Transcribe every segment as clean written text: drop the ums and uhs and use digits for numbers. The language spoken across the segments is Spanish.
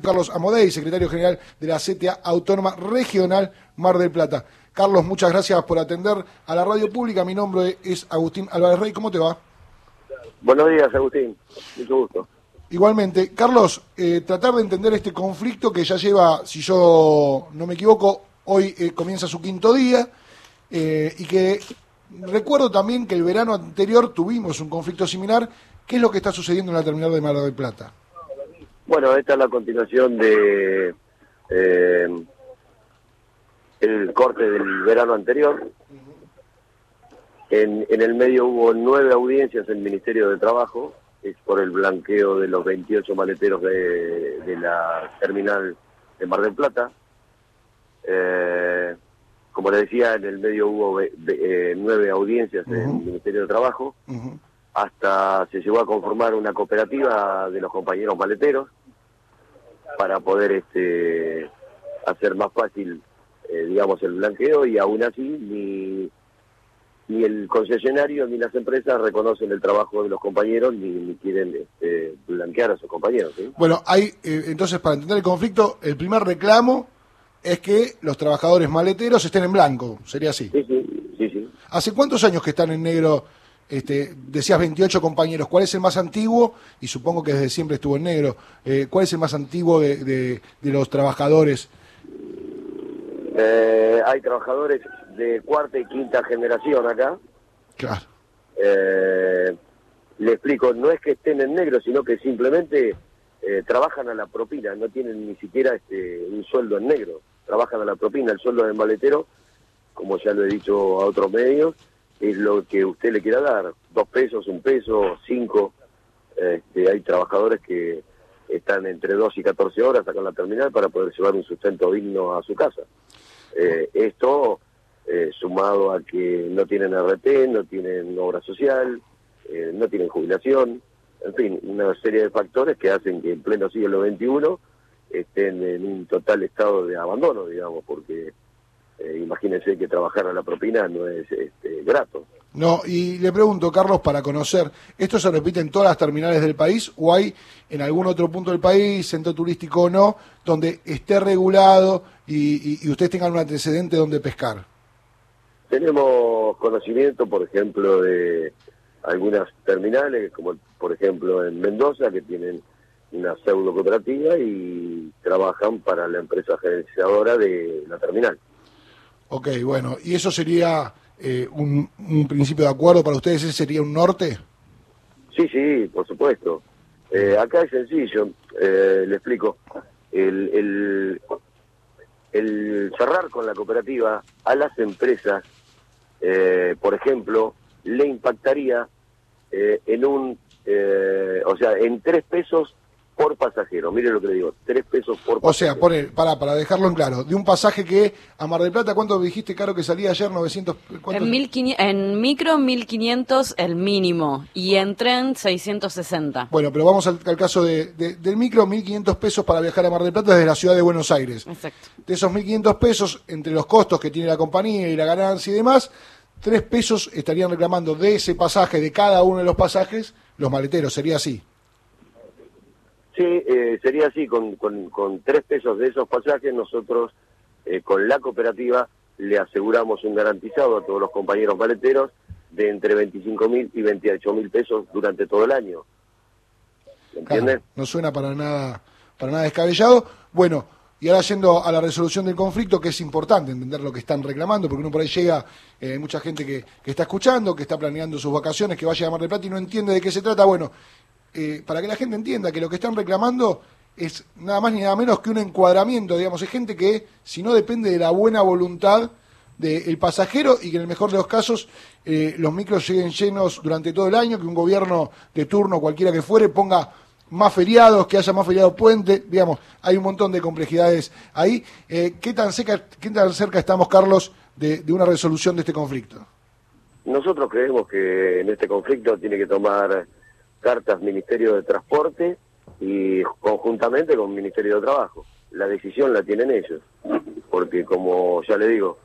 Carlos Amodei, secretario general de la CTA Autónoma Regional Mar del Plata. Carlos, muchas gracias por atender a la radio pública. Mi nombre es Agustín Álvarez Rey. ¿Cómo te va? Buenos días, Agustín. Mucho gusto. Igualmente. Carlos, tratar de entender este conflicto que ya lleva, si yo no me equivoco, hoy comienza su quinto día, y que recuerdo también que el verano anterior tuvimos un conflicto similar. ¿Qué es lo que está sucediendo en la terminal de Mar del Plata? Bueno, esta es la continuación de el corte del verano anterior. En el medio hubo 9 audiencias en el Ministerio de Trabajo, es por el blanqueo de los 28 maleteros de la terminal de Mar del Plata. Como le decía, en el medio hubo 9 audiencias en el Ministerio de Trabajo, hasta se llegó a conformar una cooperativa de los compañeros maleteros para poder hacer más fácil, digamos, el blanqueo, y aún así ni el concesionario ni las empresas reconocen el trabajo de los compañeros ni quieren blanquear a sus compañeros, ¿sí? Bueno, hay entonces, para entender el conflicto, el primer reclamo es que los trabajadores maleteros estén en blanco, ¿sería así? Sí. ¿Hace cuántos años que están en negro? Decías 28 compañeros. ¿Cuál es el más antiguo? Y supongo que desde siempre estuvo en negro. ¿Cuál es el más antiguo de los trabajadores? Hay trabajadores de cuarta y quinta generación acá. Claro. Le explico, no es que estén en negro, sino que simplemente trabajan a la propina, no tienen ni siquiera un sueldo en negro, trabajan a la propina. El sueldo del maletero, como ya lo he dicho a otros medios, es lo que usted le quiera dar, 2 pesos, 1 peso, 5. Hay trabajadores que están entre 2 y 14 horas acá en la terminal para poder llevar un sustento digno a su casa. Esto, sumado a que no tienen RT, no tienen obra social, no tienen jubilación, en fin, una serie de factores que hacen que en pleno siglo XXI estén en un total estado de abandono, digamos, porque imagínense que trabajar a la propina no es grato. No, y le pregunto, Carlos, para conocer, ¿esto se repite en todas las terminales del país o hay en algún otro punto del país, centro turístico o no, donde esté regulado y ustedes tengan un antecedente donde pescar? Tenemos conocimiento, por ejemplo, de algunas terminales, como por ejemplo en Mendoza, que tienen una pseudo cooperativa y trabajan para la empresa gerenciadora de la terminal. Ok, bueno, ¿y eso sería un principio de acuerdo para ustedes? ¿Ese sería un norte? Sí, por supuesto. Acá es sencillo, le explico. El cerrar con la cooperativa a las empresas, por ejemplo, le impactaría en 3 pesos por pasajero. Mire lo que le digo, 3 pesos por pasajero. O sea, para dejarlo en claro, de un pasaje que a Mar del Plata, ¿cuánto dijiste, Caro, que salía ayer? 900. En micro 1.500 el mínimo y en tren 660. Bueno, pero vamos al caso del micro, 1.500 pesos para viajar a Mar del Plata desde la ciudad de Buenos Aires. Exacto. De esos 1.500 pesos, entre los costos que tiene la compañía y la ganancia y demás, 3 pesos estarían reclamando de ese pasaje, de cada uno de los pasajes, los maleteros. ¿Sería así? Sí, sería así, con 3 pesos de esos pasajes nosotros con la cooperativa le aseguramos un garantizado a todos los compañeros maleteros de entre 25.000 y 28.000 pesos durante todo el año. ¿Entienden? Claro, no suena para nada descabellado. Bueno, y ahora yendo a la resolución del conflicto, que es importante entender lo que están reclamando, porque uno por ahí llega, mucha gente que está escuchando, que está planeando sus vacaciones, que vaya a Mar del Plata y no entiende de qué se trata. Bueno, para que la gente entienda que lo que están reclamando es nada más ni nada menos que un encuadramiento, digamos, es gente que, si no, depende de la buena voluntad del pasajero y que en el mejor de los casos los micros lleguen llenos durante todo el año, que un gobierno de turno, cualquiera que fuere, ponga más feriados, que haya más feriados puente, digamos, hay un montón de complejidades ahí. ¿Qué tan cerca estamos, Carlos, de una resolución de este conflicto? Nosotros creemos que en este conflicto tiene que tomar cartas Ministerio de Transporte y conjuntamente con Ministerio de Trabajo. La decisión la tienen ellos, porque como ya le digo,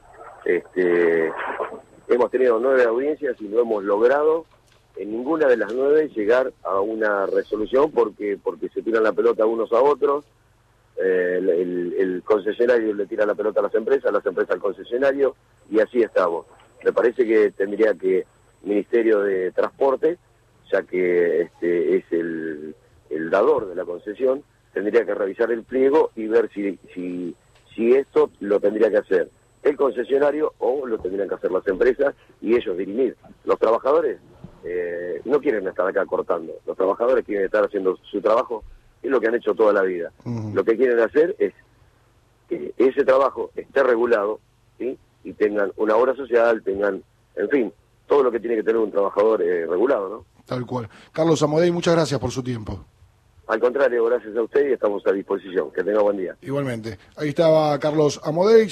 hemos tenido 9 audiencias y no hemos logrado en ninguna de las 9 llegar a una resolución porque se tiran la pelota unos a otros, el concesionario le tira la pelota a las empresas al concesionario, y así estamos. Me parece que tendría que Ministerio de Transporte, ya que es el dador de la concesión, tendría que revisar el pliego y ver si esto lo tendría que hacer el concesionario o lo tendrían que hacer las empresas y ellos dirimir. Los trabajadores no quieren estar acá cortando, los trabajadores quieren estar haciendo su trabajo, es lo que han hecho toda la vida. Lo que quieren hacer es que ese trabajo esté regulado, ¿sí? Y tengan una obra social, tengan, en fin, todo lo que tiene que tener un trabajador regulado, ¿no? Tal cual. Carlos Amodei, muchas gracias por su tiempo. Al contrario, gracias a usted y estamos a disposición. Que tenga buen día. Igualmente. Ahí estaba Carlos Amodei.